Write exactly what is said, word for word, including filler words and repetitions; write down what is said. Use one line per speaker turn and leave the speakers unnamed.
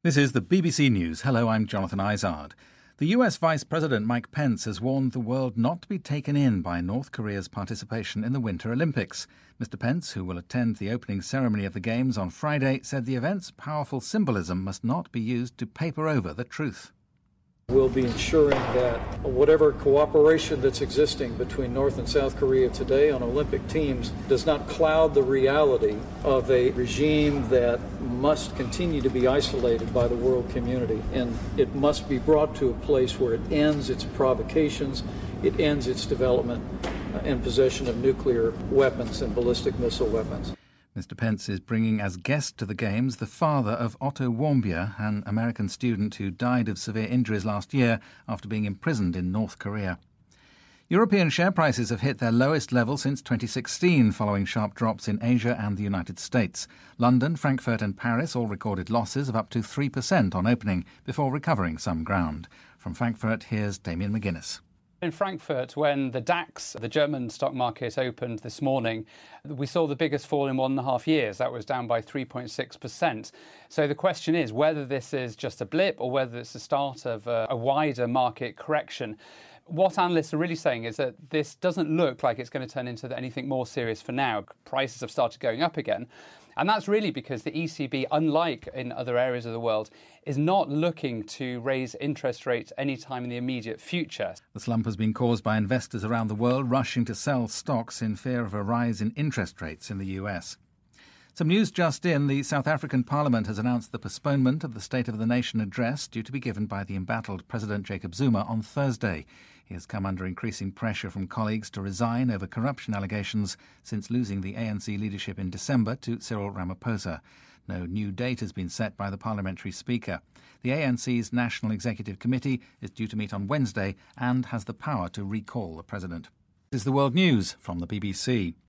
This is the B B C News. Hello, I'm Jonathan Izard. The U S Vice President Mike Pence has warned the world not to be taken in by North Korea's participation in the Winter Olympics. Mister Pence, who will attend the opening ceremony of the Games on Friday, said the event's powerful symbolism must not be used to paper over the truth.
We'll be ensuring that whatever cooperation that's existing between North and South Korea today on Olympic teams does not cloud the reality of a regime that must continue to be isolated by the world community. And it must be brought to a place where it ends its provocations, it ends its development and possession of nuclear weapons and ballistic missile weapons.
Mister Pence is bringing as guest to the Games the father of Otto Warmbier, an American student who died of severe injuries last year after being imprisoned in North Korea. European share prices have hit their lowest level since twenty sixteen, following sharp drops in Asia and the United States. London, Frankfurt and Paris all recorded losses of up to three percent on opening, before recovering some ground. From Frankfurt, here's Damien McGuinness.
In Frankfurt, when the DAX, the German stock market, opened this morning, we saw the biggest fall in one and a half years. That was down by three point six percent. So the question is whether this is just a blip or whether it's the start of a, a wider market correction. What analysts are really saying is that this doesn't look like it's going to turn into anything more serious for now. Prices have started going up again. And that's really because the E C B, unlike in other areas of the world, is not looking to raise interest rates anytime in the immediate future.
The slump has been caused by investors around the world rushing to sell stocks in fear of a rise in interest rates in the U S. Some news just in. The South African Parliament has announced the postponement of the State of the Nation address due to be given by the embattled President Jacob Zuma on Thursday. He has come under increasing pressure from colleagues to resign over corruption allegations since losing the A N C leadership in December to Cyril Ramaphosa. No new date has been set by the parliamentary speaker. The A N C's National Executive Committee is due to meet on Wednesday and has the power to recall the president. This is the World News from the B B C.